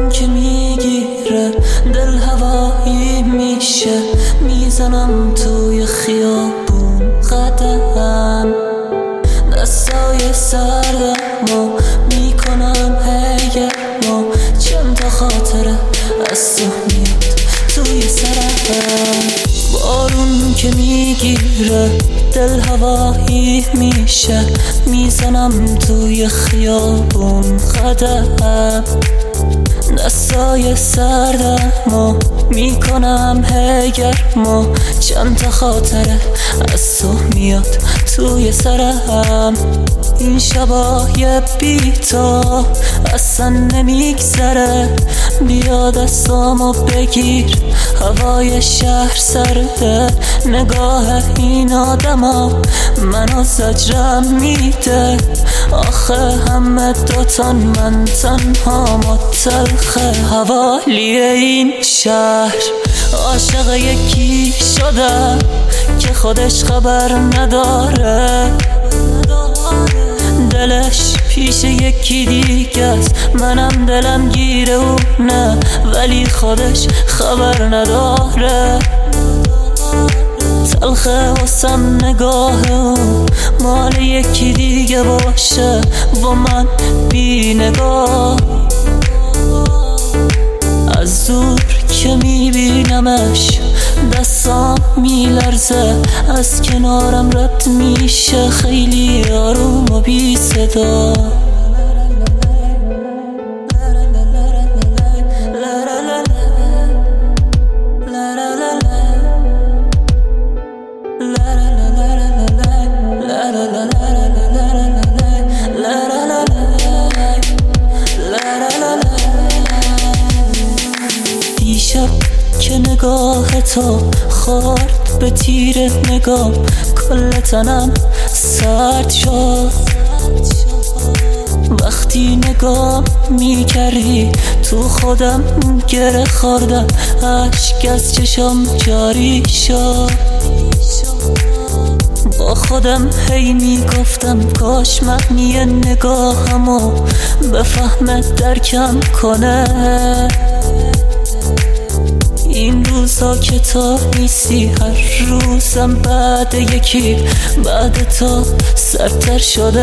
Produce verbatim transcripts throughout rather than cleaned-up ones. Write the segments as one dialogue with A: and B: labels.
A: که میگیره دل هوایی میشه، میزنم توی خیابون قدم، دستای سردمو میکنم هیگرمو، چند تا خاطره از تو میاد توی سرم. بارون که میگیره دل هوایی میشه، میزنم توی خیابون قدم، دستای سردمو میکنم هیگرمو، چند تا خاطره از تو میاد توی سرم. این شبای بی تو اصلا نمیگذره، بیا دستامو بگیر، هوای شهر سرده، نگاه این آدما منو زجرم میده، آخه همه دوتان من تنها متلخه. حوالی این شهر عاشق یکی شده که خودش خبر نداره، دلش پیش یکی دیگه است، منم دلم گیره و نه، ولی خودش خبر نداره. تلخه واسم نگاه و مال یکی دیگه باشه و من بی نگاه، از دور که میبینمش دستام میلرزه، از کنارم رد میشه خیلی آروم و بی صدا. دیشب که نگاه تو خورد به تیر نگاه، کل تنم سرد شد. وقتی نگاه میکردی تو خودم گره خوردم، اشک از چشم جاری شد. با خودم هی میگفتم کاش معنی نگاهمو بفهمه درکم کنه. این روزا که تو نیستی هر روزم بعد یکی بعد تو سرتر شده.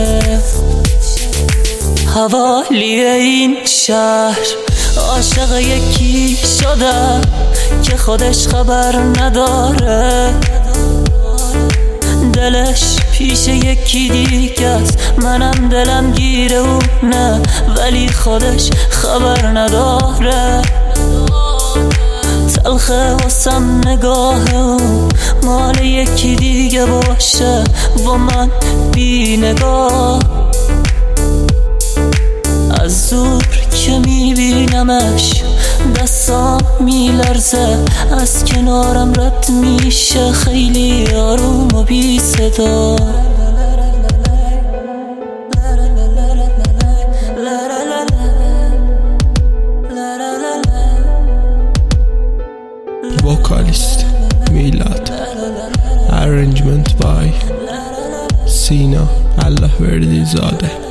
A: حوالی این شهر عاشق یکی شده که خودش خبر نداره، دلش پیش یکی دیگه است، منم دلم گیره و نه، ولی خودش خبر نداره. تلخه واسم نگاه و مال یکی دیگه باشه و من بی نگاه، از دور که میبینمش دستام میلرزه، از کنارم رد میشه خیلی آروم و بی صدا.
B: Vocalist Milad, arrangement by Sina Allah Verdi Zade.